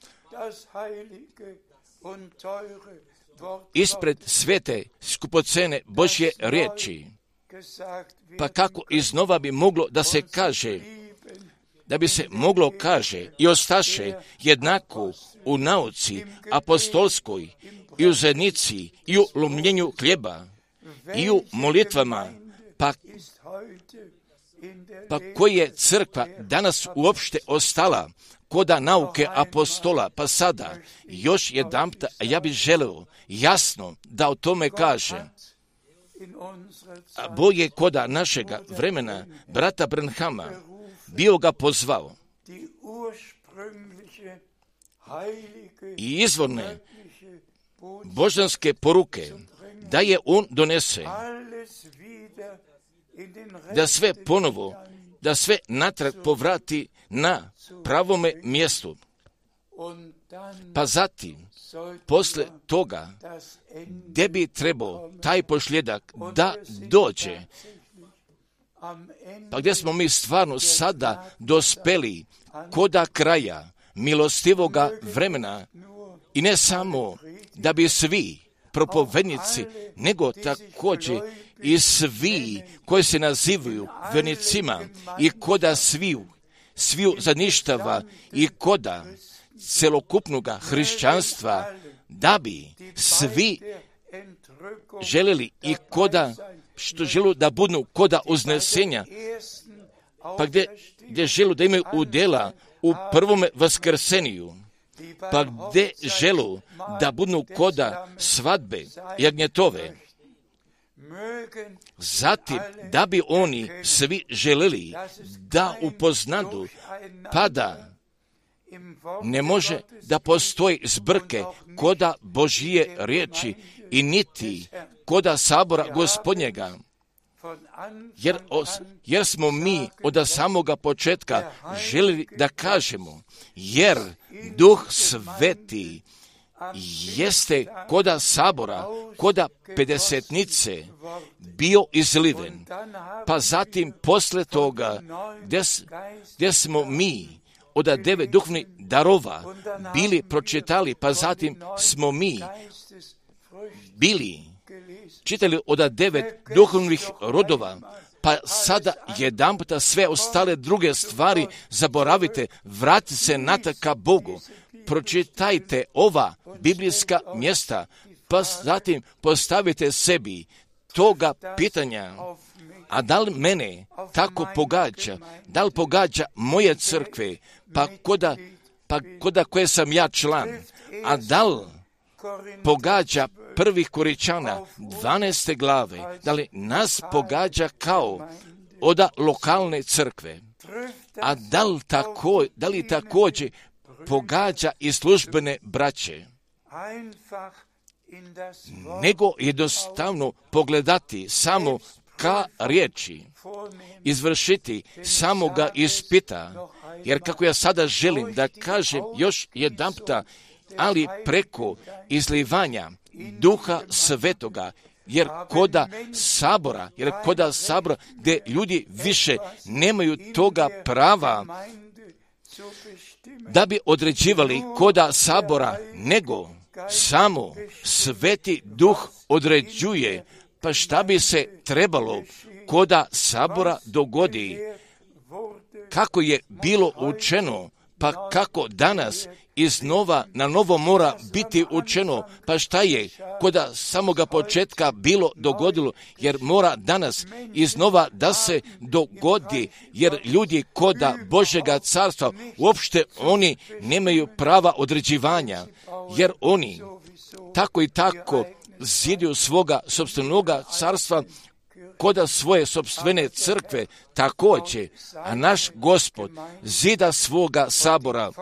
ispred svete skupocene Božje riječi. Pa kako iznova bi moglo da se kaže, da bi se moglo kaže i ostaše jednako u nauci apostolskoj i u zajednici i u lomljenju hljeba i u molitvama, pa, pa koja je crkva danas uopšte ostala koda nauke apostola, pa sada još jedanput, a ja bih želeo jasno da o tome kažem. A Bog je koda našega vremena, brata Branhama, bio ga pozvao i izvorne božanske poruke da je on donese, da sve ponovo, da sve natrag povrati na pravome mjestu. Pa zatim, posle toga, gdje bi trebao taj posljedak da dođe, pa gdje smo mi stvarno sada dospeli koda kraja milostivoga vremena, i ne samo da bi svi propovednici, nego također i svi koji se nazivaju vernicima i koda sviju, sviju zaništava i koda celokupnoga hrišćanstva, da bi svi željeli i koda, što želu da budu koda uznesenja, pa gdje, gdje želu da imaju udjela u prvome vaskrseniju, pa gdje želu da budu koda svadbe jagnjetove, zatim da bi oni svi želeli da upoznadu, pa da ne može da postoji zbrke koda Božije riječi i niti koda sabora Gospodnjega. Jer, os, jer smo mi od samoga početka željeli da kažemo, jer Duh Sveti jeste koda sabora, koda pedesetnice bio izliven. Pa zatim posle toga, gdje, gdje smo mi od devet duhovnih darova bili pročitali, pa zatim smo mi bili čitali od devet duhovnih rodova, pa sada jedan puta sve ostale druge stvari zaboravite, vratite se natrag ka Bogu, pročitajte ova biblijska mjesta, pa zatim postavite sebi toga pitanja, a da li mene tako pogađa, da li pogađa moje crkve, pa koda, pa koda koje sam ja član, a da li pogađa prvih Koričana dvanaeste glave, da li nas pogađa kao oda lokalne crkve, a da li, tako, da li također pogađa i službene braće, nego jednostavno pogledati samo ka riječi, izvršiti samoga ispita, jer kako ja sada želim da kažem još jedanputa, ali preko izlivanja Duha Svetoga, jer koda sabora, jer koda sabora gdje ljudi više nemaju toga prava da bi određivali koda sabora, nego samo Sveti Duh određuje, pa šta bi se trebalo koda sabora dogodi, kako je bilo učeno, pa kako danas iznova na novo mora biti učeno, pa šta je koda samoga početka bilo dogodilo, jer mora danas iznova da se dogodi, jer ljudi koda Božjega carstva uopšte oni nemaju prava određivanja, jer oni tako i tako ziduju svoga sopstvenoga carstva koda svoje sopstvene crkve također, a naš Gospod zida svoga sabora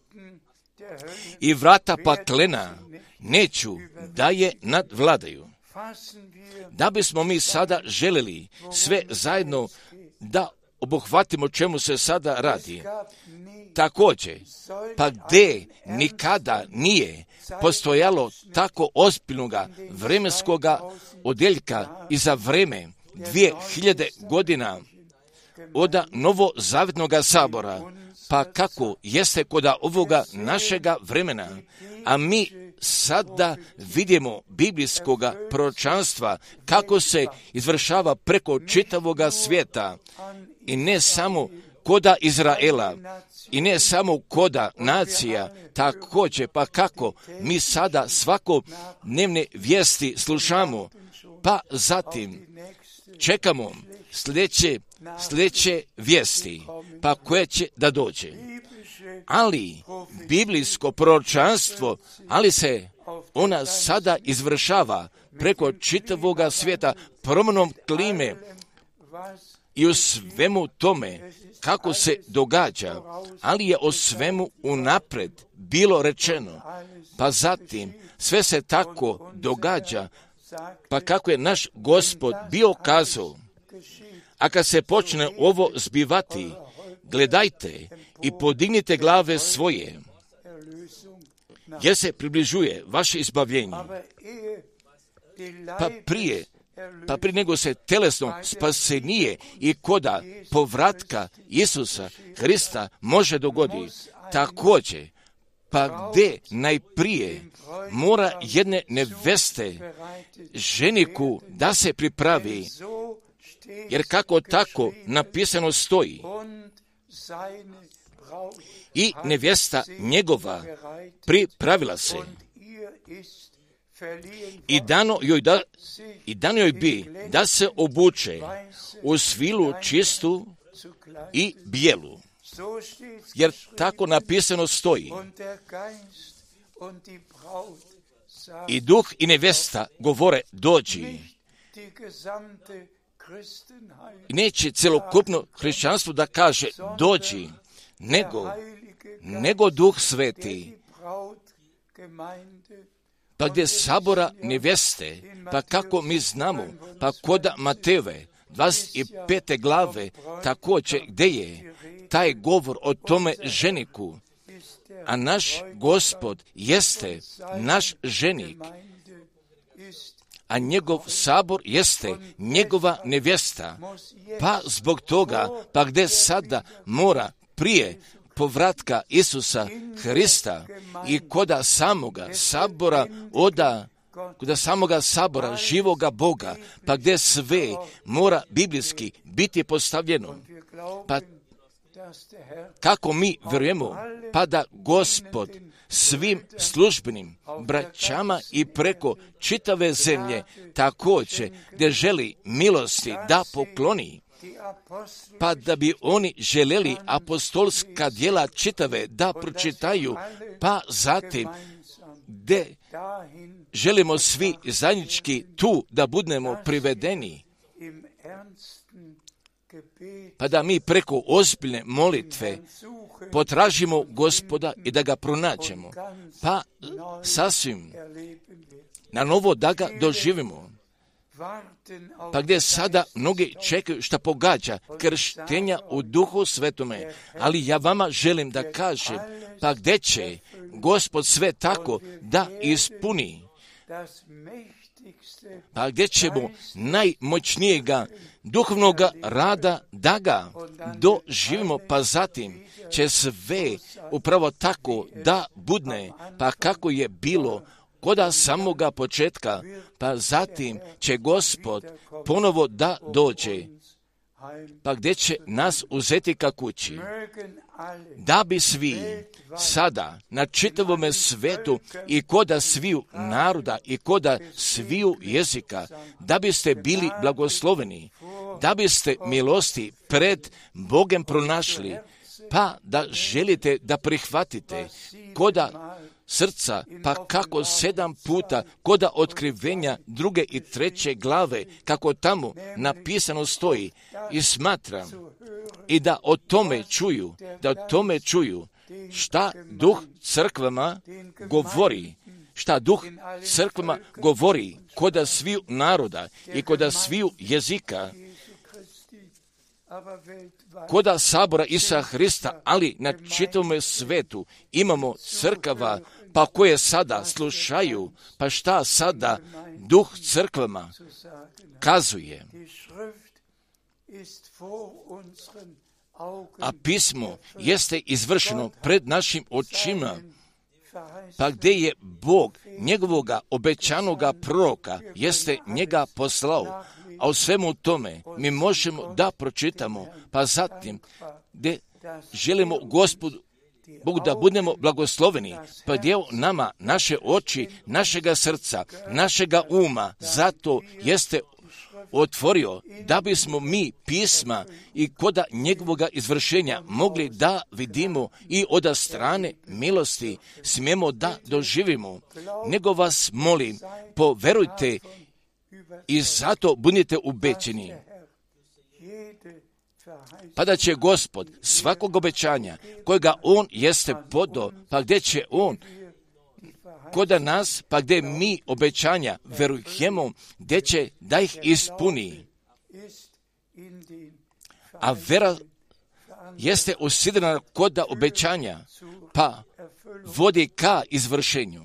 i vrata paklena neću da je nadvladaju. Da bismo mi sada željeli sve zajedno da obuhvatimo čemu se sada radi. Također, pa gdje nikada nije postojalo tako ozbiljnoga vremenskoga odjeljka i za vreme dvije hiljade godina, od novozavjetnoga sabora, pa kako jeste kod ovoga našega vremena, a mi sada vidimo biblijskoga proročanstva kako se izvršava preko čitavoga svijeta i ne samo koda Izraela i ne samo koda nacija, također pa kako mi sada svakodnevne vijesti slušamo, pa zatim čekamo sljedeće, sljedeće vijesti, pa koje će da dođe. Ali biblijsko proročanstvo, ali se ona sada izvršava preko čitavoga svijeta promjenom klime i u svemu tome kako se događa, ali je o svemu unapred bilo rečeno, pa zatim sve se tako događa, pa kako je naš Gospod bio kazao, a kad se počne ovo zbivati, gledajte i podignite glave svoje, jer se približuje vaše izbavljenje. Pa prije, pa prije nego se telesno spasenije i koda povratka Isusa Hrista može dogoditi, također, pa gdje najprije mora jedne neveste ženiku da se pripravi, jer kako tako napisano stoji, i nevjesta njegova pripravila se i dano joj, da, i dano joj bi da se obuče u svilu čistu i bijelu, jer tako napisano stoji. I duh i nevjesta govore dođi. I neće celokupno hrišćanstvo da kaže dođi, nego, nego Duh Sveti. Pa gdje sabora nevjeste, pa kako mi znamo, pa koda Matejeve dvadeset pete glave, također gdje je taj govor o tome ženiku, a naš Gospod jeste naš ženik, a njegov sabor jeste njegova nevjesta. Pa zbog toga, pa gdje sada mora prije povratka Isusa Hrista i koda samoga sabora oda, koda samoga sabora živoga Boga, pa gdje sve mora biblijski biti postavljeno. Pa kako mi vjerujemo, pa da Gospod svim službenim braćama i preko čitave zemlje također gdje želi milosti da pokloni, pa da bi oni željeli apostolska djela čitave da pročitaju, pa zatim gdje želimo svi zajednički tu da budemo privedeni, pa da mi preko ozbiljne molitve potražimo Gospoda i da ga pronađemo, pa sasvim na novo da ga doživimo. Pa gdje sada mnogi čekaju šta pogađa krštenja u Duhu Svetome, ali ja vama želim da kažem, pa gdje će Gospod sve tako da ispuni, pa gdje ćemo najmoćnijega duhovnog rada da ga doživimo, pa zatim će sve upravo tako da budne, pa kako je bilo koda samoga početka, pa zatim će Gospod ponovo da dođe, pa gdje će nas uzeti ka kući, da bi svi sada na čitavome svetu i koda sviju naroda i koda sviju jezika, da biste bili blagosloveni, da biste milosti pred Bogem pronašli, pa da želite da prihvatite koda srca, pa kako sedam puta koda otkrivenja druge i treće glave, kako tamo napisano stoji, i smatram i da o tome čuju, da o tome čuju šta Duh crkvama govori, šta Duh crkvama govori koda sviju naroda i koda sviju jezika, koda sabora Isusa Hrista, ali na čitavom svetu imamo crkava, pa koje sada slušaju, pa šta sada Duh crkvama kazuje. a pismo jeste izvršeno pred našim očima, pa gdje je Bog njegovoga obećanoga proroka, jeste njega poslao, a u svemu tome mi možemo da pročitamo, pa zatim gdje želimo Gospodu Bogu da budemo blagosloveni, pa gdje nama naše oči, našega srca, našega uma, zato jeste otvorio da bismo mi pisma i koda njegovoga izvršenja mogli da vidimo i od strane milosti smijemo da doživimo. Nego vas molim, poverujte i zato budite ubećeni. Pa da će Gospod svakog obećanja kojega On jeste podao, pa gdje će On koda nas, pa gdje mi obećanja verujemo, gdje će da ih ispuni. A vera jeste usidrena koda obećanja, pa vodi ka izvršenju.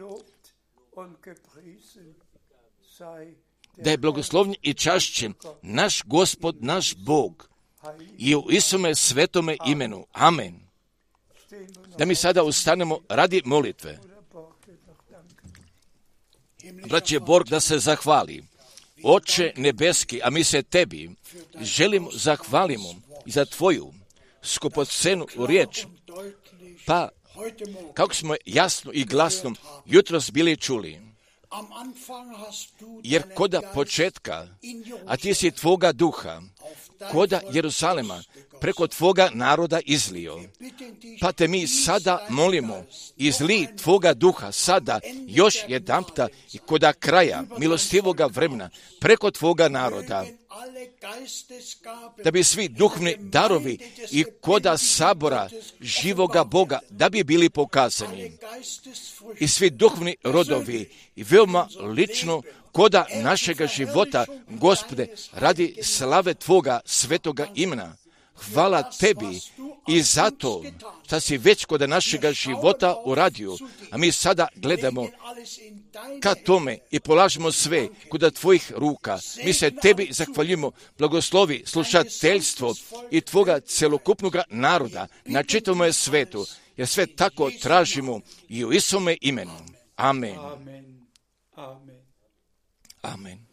Da je blagoslovljen i čašćen naš Gospod, naš Bog, i u Isume svetome imenu. Amen. Da mi sada ustanemo radi molitve. Braće, Bog da se zahvali. Oče nebeski, a mi se tebi želimo zahvalimo za tvoju skupocenu riječ. Pa, kako smo jasno i glasno jutros bili čuli, jer koda početka, a ti si tvoga duha, koda Jeruzalema, preko tvoga naroda izlio. Pa te mi sada molimo, izli tvoga duha sada još jedanputa i koda kraja milostivoga vremena, preko tvoga naroda, da bi svi duhovni darovi i koda sabora živoga Boga, da bi bili pokazani. I svi duhovni rodovi i veoma lično koda našega života, Gospode, radi slave tvoga svetoga imena. Hvala tebi i zato što si već kod našega života uradio, a mi sada gledamo ka tome i polažemo sve kod tvojih ruka. Mi se tebi zahvaljujemo, blagoslovi slušateljstvo i tvoga celokupnog naroda na čitavome svetu, jer sve tako tražimo i u Isume imenu. Amen. Amen. Amen. Amen.